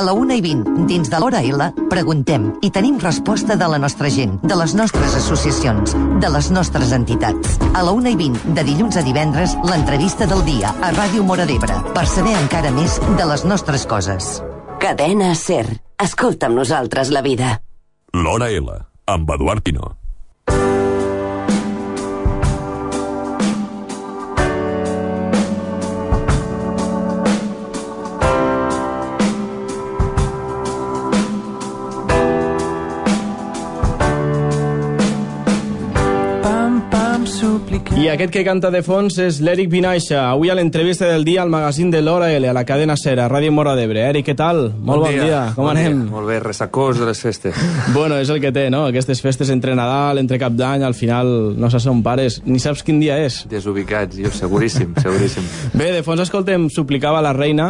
la 1:20, dins de l'Hora L, preguntem i tenim resposta de la nostra gent, de les nostres associacions, de les nostres entitats. A la 1:20, de dilluns a divendres, l'entrevista del dia a Ràdio Móra d'Ebre, per saber encara més de les nostres coses. Cadena SER. Escolta amb nosaltres la vida. L'Hora L, amb Eduard Pino. I aquest que canta de fons és l'Eric Vinaixa. Avui a l'entrevista del dia al magazín de l'Hora L, a la cadena SER, a Ràdio Móra d'Ebre. Eric, què tal? Molt bon dia. Com anem? Molt bé, ressacós de les festes. Bueno, és el que té, no? Aquestes festes entre Nadal, entre Cap d'Any, al final no saps on pares, ni saps quin dia és. Desubicats, jo seguríssim, seguríssim. Bé, de fons escoltem Suplicava la reina,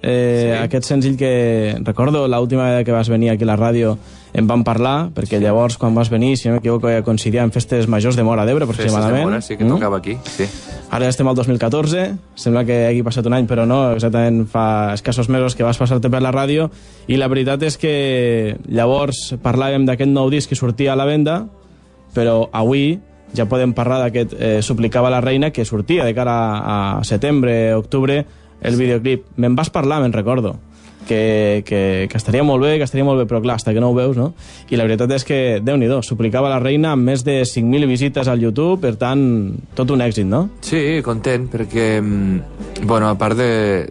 aquest senzill que recordo l'última vegada que vas venir aquí a la ràdio en vam parlar, perquè llavors quan vas venir, si no m'equivoco, ja coincidia en festes majors de Móra d'Ebre aproximadament. Festes de Móra, sí que tocava aquí, sí. Ara estem al 2014, sembla que hagi passat un any, però no, exactament fa escassos mesos que vas passar-te per la ràdio, i la veritat és que llavors parlàvem d'aquest nou disc que sortia a la venda, però avui ja podem parlar d'aquest Suplicava la reina, que sortia de cara a setembre, octubre, el videoclip. Me'n vas parlar, me'n recordo, que estaria molt bé, però clar, hasta que no ho veus, no? I la veritat és que, Déu-n'hi-do, Suplicava la reina amb més de 5.000 visites al YouTube, per tant, tot un èxit, no? Sí, content, perquè, bueno, a part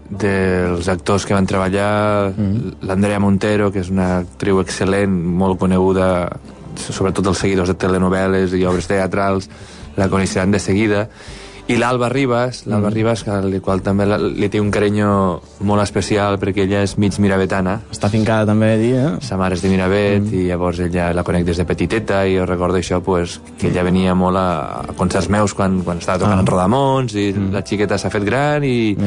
dels actors que van treballar, l'Andrea Montero, que és una actriu excel·lent, molt coneguda, sobretot els seguidors de telenovel·les i obres teatrals, la coneixeran de seguida, i l'Alba Ribas, al qual també li té un carinyo molt especial perquè ella és mig miravetana. Està fincada també a dir, Sa mare és de Miravet i llavors ella la conec des de petiteta i jo recordo això, pues, que ella venia molt a concerts meus quan estava tocant en Rodamons i la xiqueta s'ha fet gran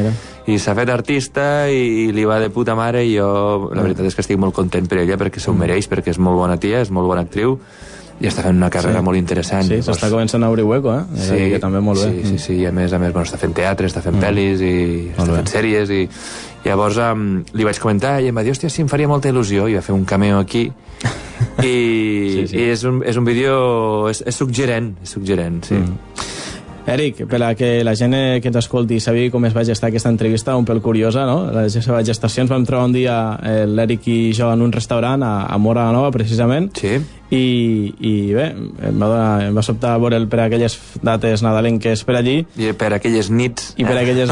i s'ha fet artista i li va de puta mare i jo la veritat és que estic molt content per ella perquè s'ho mereix, perquè és molt bona tia, és molt bona actriu i està fent una carrera molt interessant. Sí, s'està començant a obrir hueco, Sí, que també molt bé. Sí, i a més, bueno, està fent teatre, està fent pel·lis i està fent sèries i llavors li vaig comentar i em va dir, hòstia, sí, em faria molta il·lusió i va fer un cameo aquí i és un vídeo és suggerent, sí. Eric, per a que la gent que ens escolti sabi com es va gestar aquesta entrevista, un pèl curiosa, no? Les seves gestacions, vam trobar un dia l'Eric i jo en un restaurant a Móra la Nova, precisament, i bé, em va sobtar veure per aquelles dates nadalenques per allí. I per aquelles nits. I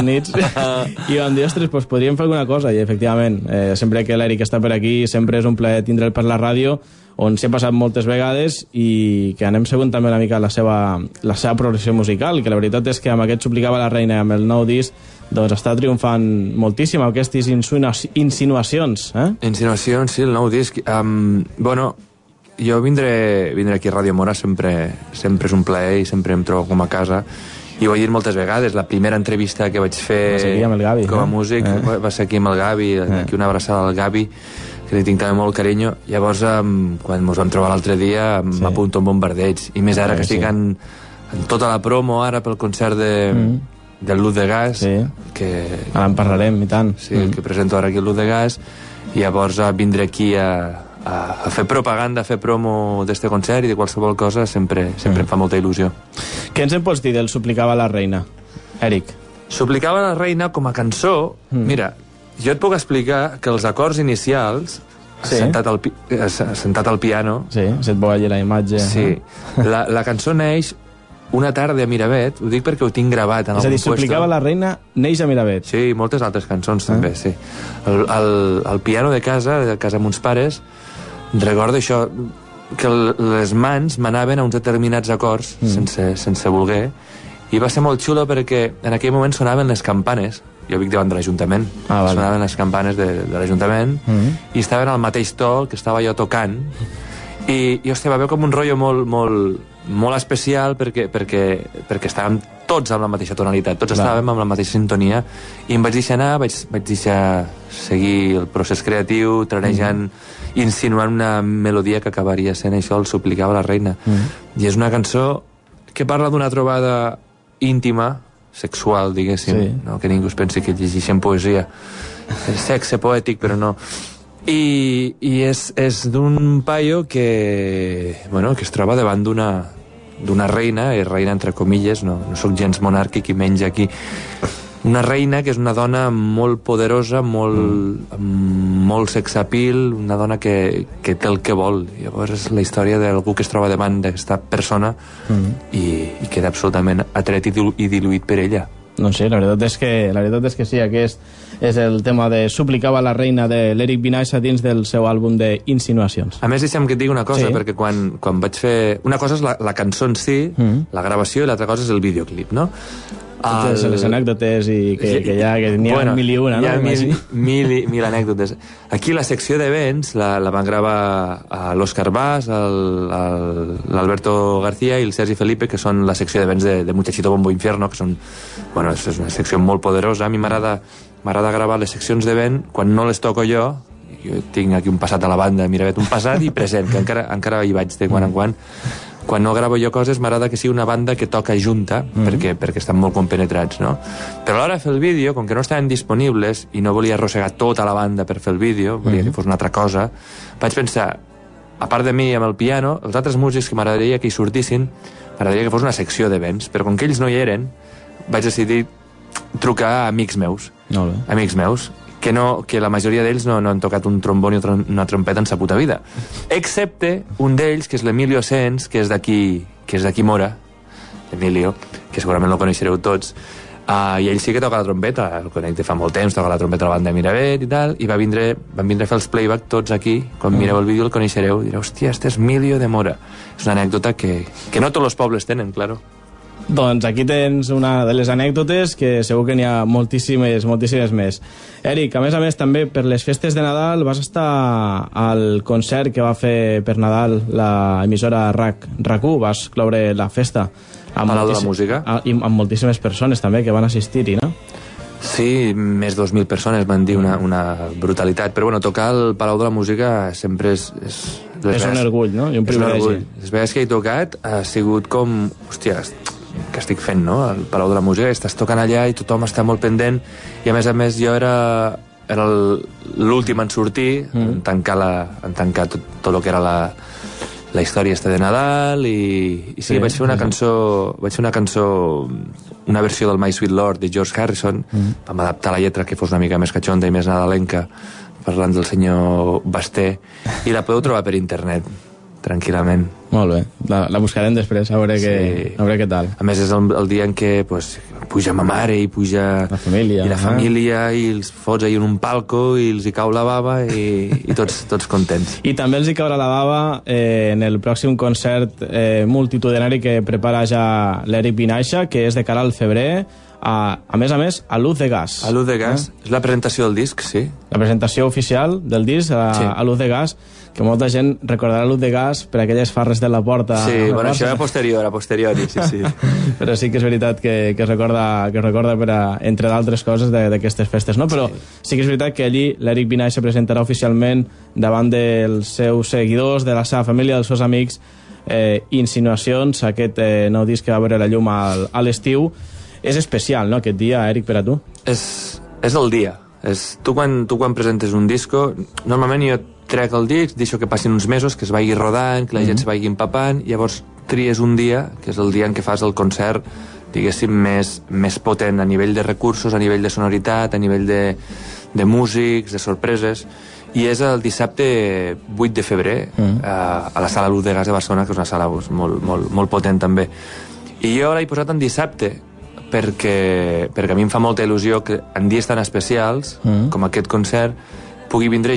vam dir, ostres, doncs podríem fer alguna cosa, i efectivament, sempre que l'Eric està per aquí, sempre és un plaer tindre'l per la ràdio, on s'hi ha passat moltes vegades i que anem seguint també una mica la seva progressió musical, que la veritat és que amb aquest Suplicava la reina i amb el nou disc doncs està triomfant moltíssim aquestes insinuacions. Insinuacions, sí, el nou disc. Bueno, jo vindré aquí a Ràdio Móra sempre és un plaer i sempre em trobo com a casa i ho he dit moltes vegades. La primera entrevista que vaig fer com a músic va ser aquí amb el Gavi, aquí una abraçada al Gavi, que li tinc també molt carinyo. Llavors, quan ens vam trobar l'altre dia, m'apunto un bombardeig. I més ara que estic en tota la promo ara pel concert del Luz de Gas. Que ara en parlarem, i tant. Sí, que presento ara aquí el Luz de Gas. I llavors vindré aquí a fer propaganda, a fer promo d'este concert i de qualsevol cosa sempre em fa molta il·lusió. Què ens en pots dir del Suplicava la reina, Eric? Suplicava la reina com a cançó, mira, jo et puc explicar que els acords inicials, sentat al piano... Sí, se't veu allà la imatge. Sí, la cançó neix una tarda a Miravet, ho dic perquè ho tinc gravat en algun puesto. És a dir, Suplicava la reina neix a Miravet. Sí, moltes altres cançons també, sí. El piano de casa amb uns pares, recordo això, que les mans m'anaven a uns determinats acords sense voler, i va ser molt xulo perquè en aquell moment sonaven les campanes. Jo vic davant de l'Ajuntament, sonaven les campanes de l'Ajuntament i estaven al mateix to que estava jo tocant i hòstia, va haver com un rotllo molt especial perquè estàvem tots amb la mateixa tonalitat, tots estàvem amb la mateixa sintonia i em vaig deixar anar, vaig deixar seguir el procés creatiu, tranejant, insinuant una melodia que acabaria sent això, el Suplicava la reina. I és una cançó que parla d'una trobada íntima, sexual, diguéssim, no? Que ningú es pensi que llegeixen poesia. És sexe poètic, però no. I és d'un paio que es troba davant d'una reina, és reina entre comilles, no sóc gens monàrquic i menys aquí, una reina que és una dona molt poderosa, molt sexapil, una dona que té el que vol. Llavors és la història d'algú que es troba davant d'aquesta persona i queda absolutament atret i diluït per ella. No sé, la veritat és que sí, aquest és el tema de Suplicava la reina de l'Eric Vinaixa dins del seu àlbum d'Insinuacions. A més, deixa'm que et digui una cosa, perquè quan vaig fer... Una cosa és la cançó en si, la gravació, i l'altra cosa és el videoclip, no? Les anècdotes i que n'hi ha mil i una, no? Hi ha mil anècdotes. Aquí la secció d'events la van gravar l'Òscar Bas, l'Alberto García i el Sergi Felipe, que són la secció d'events de Muchachito Bombo Infierno, que són... és una secció molt poderosa. A mi m'agrada gravar les seccions d'event quan no les toco jo. Jo tinc aquí un passat a la banda, Miravet, un passat i present, que encara hi vaig de quan en quan. Quan no gravo jo coses, m'agrada que sigui una banda que toca junta, perquè estan molt compenetrats, no? Però a l'hora de fer el vídeo, com que no estaven disponibles i no volia arrossegar tota la banda per fer el vídeo, volia que fos una altra cosa, vaig pensar, a part de mi amb el piano, els altres músics que m'agradaria que hi sortissin, m'agradaria que fos una secció d'events, però com que ells no hi eren, vaig decidir trucar a amics meus. Amics meus, que la majoria d'ells no han tocat un trombó ni una trompeta en sa puta vida. Excepte un d'ells, que és l'Emilio Sens, que és d'aquí Mora, Emilio, que segurament el coneixereu tots, i ell sí que toca la trompeta, el conec de fa molt temps, toca la trompeta a la banda de Miravet i tal, i van vindre a fer els playback tots aquí. Quan mireu el vídeo el coneixereu, direu, hòstia, este és Emilio de Mora. És una anècdota que no tots els pobles tenen, claro. Doncs aquí tens una de les anècdotes que segur que n'hi ha moltíssimes més. Eric, a més també per les festes de Nadal vas estar al concert que va fer per Nadal l'emissora RAC1, vas cloure la festa a Palau de la Música i amb moltíssimes persones també que van assistir-hi, no? Sí, més de 2.000 persones van dir una brutalitat, però bueno, tocar al Palau de la Música sempre és un orgull, no? I un privilegi. Les vegades que he tocat ha sigut com, hòstia, que estic fent, no? Al Palau de la Música, estàs tocant allà i tothom està molt pendent, i a més jo era l'últim en sortir, en tancar tot el que era la història de Nadal, i sí, vaig fer una cançó, una versió del My Sweet Lord de George Harrison, vam adaptar la lletra que fos una mica més catxonda i més nadalenca, parlant del senyor Basté, i la podeu trobar per internet tranquil·lament. Molt bé, la buscarem després, a veure què tal. A més, és el dia en què puja ma mare i puja la família, i els fots ahir en un palco i els hi cau la bava i tots contents. I també els hi caurà la bava en el pròxim concert multitudinari que prepara ja l'Eric Vinaixa, que és de cara al febrer, a més, a Luz de Gas. A Luz de Gas, és la presentació del disc, sí. La presentació oficial del disc a Luz de Gas, que molta gent recordarà Luz de Gas per aquelles farres de la porta. Sí, bueno, això era posteriori, sí. Però sí que és veritat que es recorda per entre d'altres coses d'aquestes festes, no? Però sí que és veritat que allí l'Eric Vinaixa presentarà oficialment davant dels seus seguidors, de la seva família, dels seus amics, Insinuacions, aquest nou disc que va veure la llum a l'estiu. És especial, no?, aquest dia, Eric, per a tu? És el dia. Tu quan presentes un disco, normalment jo trec el disc, deixo que passin uns mesos, que es vagi rodant, que la gent se vagi empapant, llavors tries un dia, que és el dia en què fas el concert, diguéssim, més potent a nivell de recursos, a nivell de sonoritat, a nivell de músics, de sorpreses, i és el dissabte 8 de febrer a la sala Luz de Gas de Barcelona, que és una sala molt potent també. I jo l'he posat en dissabte, perquè a mi em fa molta il·lusió que en dies tan especials com aquest concert pugui vindre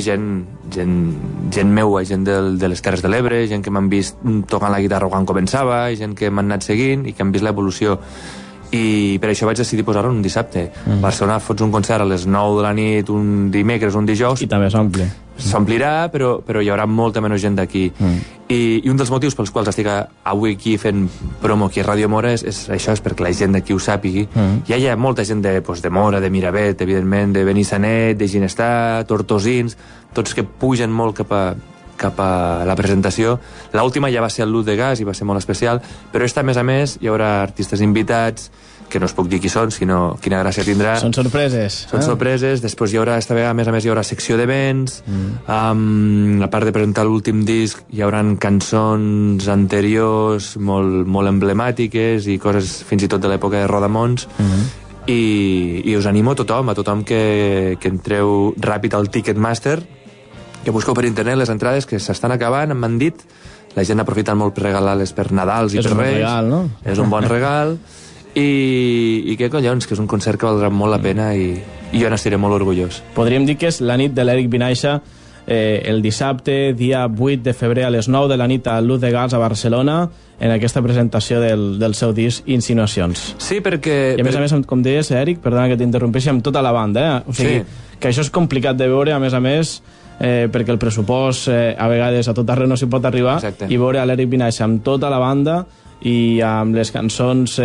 gent meua, gent de les Terres de l'Ebre, gent que m'han vist tocant la guitarra quan començava, gent que m'han anat seguint i que han vist l'evolució, i per això vaig decidir posar-ho un dissabte. A Barcelona fots un concert a les 9 de la nit un dimecres, un dijous, i també s'omplirà, però hi haurà molta menys gent d'aquí. I un dels motius pels quals estic avui aquí fent promo aquí a Ràdio Mora és això, és perquè la gent d'aquí ho sàpigui. Ja hi ha molta gent de Mora, de Miravet, evidentment, de Benissanet, de Ginestar, Tortosins, tots que pugen molt cap a la presentació. L'última ja va ser el Luz de Gas i va ser molt especial, però esta, a més, hi haurà artistes invitats, que no us puc dir qui són, sinó quina gràcia tindrà. Són sorpreses. Són sorpreses. Després hi haurà, esta vegada, a més hi haurà secció d'events. A part de presentar l'últim disc, hi haurà cançons anteriors molt emblemàtiques i coses fins i tot de l'època de Rodamons. I us animo a tothom que entreu ràpid al Ticketmaster, que busqueu per internet les entrades que s'estan acabant, m'han dit. La gent aprofita molt per regalar-les per Nadals i per Reis. És un regal, no? És un bon regal. I què collons, que és un concert que valdrà molt la pena i jo n'estiré molt orgullós. Podríem dir que és la nit de l'Eric Vinaixa, el dissabte, dia 8 de febrer a les 9 de la nit a Luz de Gas a Barcelona, en aquesta presentació del seu disc Insinuacions. Sí, perquè... I a més, com deies, Eric, perdona que t'interrompeixi, amb tota la banda, O sigui, que això és complicat de veure, a més, perquè el pressupost a vegades a tot arreu no s'hi pot arribar. Exacte. I veure l'Eric Vinaixa amb tota la banda i amb les cançons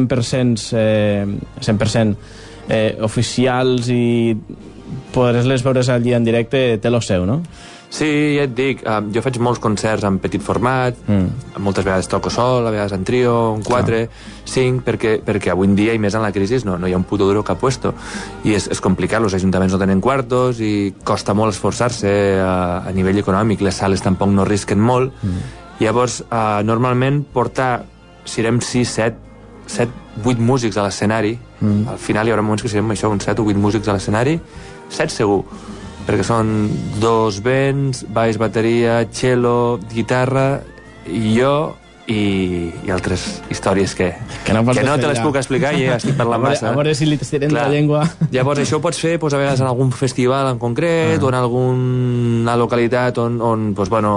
100% oficials i poder-les veure's allí en directe té lo seu, no? Sí, ja et dic, jo faig molts concerts en petit format, moltes vegades toco sol, a vegades en trio, en 4, 5, perquè avui en dia, i més en la crisi, no hi ha un puto duro que ha puesto. I és complicat, els ajuntaments no tenen quartos i costa molt esforçar-se a nivell econòmic, les sales tampoc no risquen molt. Llavors, normalment portar, si érem 6, 7, 8 músics a l'escenari, al final hi haurà moments que serem això, uns 7 o 8 músics a l'escenari, 7 segur, perquè són 2 vents, baix, bateria, cello, guitarra, i jo i altres històries que no te les puc explicar i ja estic parlant massa. A veure si li estirem la llengua. Llavors això ho pots fer a vegades en algun festival en concret o en alguna localitat on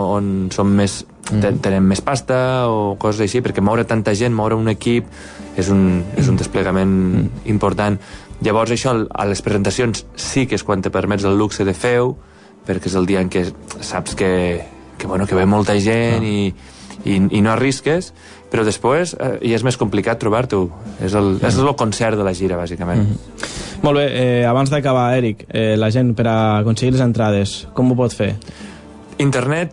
som més tenem més pasta o coses així, perquè moure tanta gent, moure un equip és un desplegament important. Llavors això, a les presentacions sí que és quan te permets el luxe de fer-ho, perquè és el dia en què saps que ve molta gent i no arrisques, però després ja és més complicat trobar-t'ho. És el concert de la gira, bàsicament. Molt bé, abans d'acabar, Eric, la gent per a aconseguir les entrades, com ho pot fer? Internet,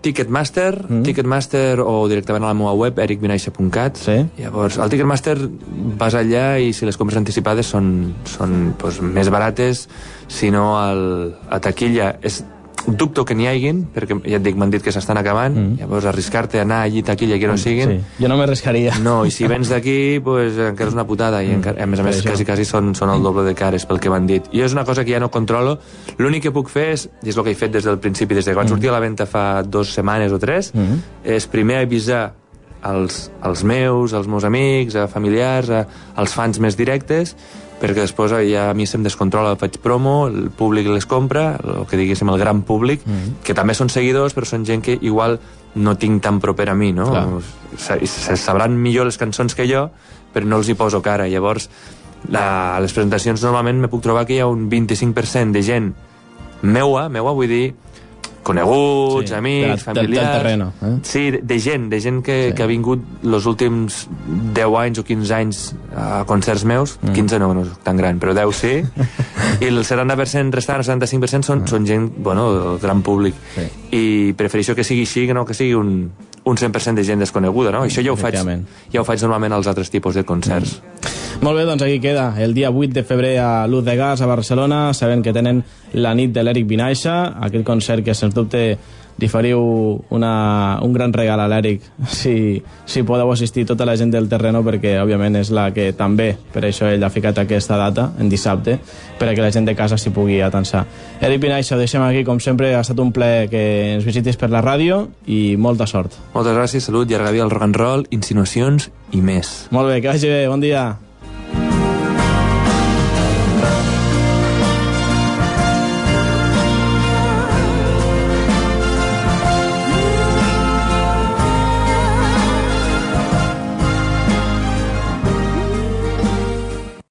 Ticketmaster o directament a la meva web, ericvinaixa.cat. Llavors, al Ticketmaster vas allà i si les compres anticipades són més barates, si no a taquilla dubto que n'hi haguin, perquè ja et dic, m'han dit que s'estan acabant, llavors arriscar-te a anar allí taquilla que no siguin... Jo no m'arriscaria. No, i si vens d'aquí, encara és una putada, i a més, quasi són el doble de cares pel que m'han dit. I és una cosa que ja no controlo. L'únic que puc fer és, i és el que he fet des del principi, des que van sortir a la venda fa 2 setmanes o 3, és primer avisar als meus amics, a familiars, als fans més directes, perquè després ja a mi se'm descontrola, faig promo, el públic les compra, el que diguéssim el gran públic, que també són seguidors, però són gent que igual no tinc tan proper a mi, no? Se sabran millor les cançons que jo, però no els hi poso cara. Llavors, a les presentacions normalment me puc trobar que hi ha un 25% de gent meua, vull dir, coneguts, amics, familiars... Del terreno. Sí, de gent que ha vingut els últims 10 anys o 15 anys a concerts meus, 15 no soc tan gran, però 10 sí, i el 70% restant, el 75% són gent, el gran públic. I prefereixo que sigui així, que no que sigui un 100% de gent desconeguda, no? Això ja ho faig normalment als altres tipus de concerts. Molt bé, doncs aquí queda el dia 8 de febrer a Luz de Gas a Barcelona, sabent que tenen la nit de l'Eric Vinaixa, aquell concert que sens dubte li faríeu un gran regal a l'Eric si podeu assistir tota la gent del terreno, perquè òbviament és la que també, per això ell ha ficat aquesta data en dissabte, perquè la gent de casa s'hi pugui atansar. Eric Vinaixa, ho deixem aquí, com sempre ha estat un plaer que ens visitis per la ràdio i molta sort. Moltes gràcies, salut, llarga vida al rock and roll, insinuacions i més. Molt bé, que vagi bé, bon dia.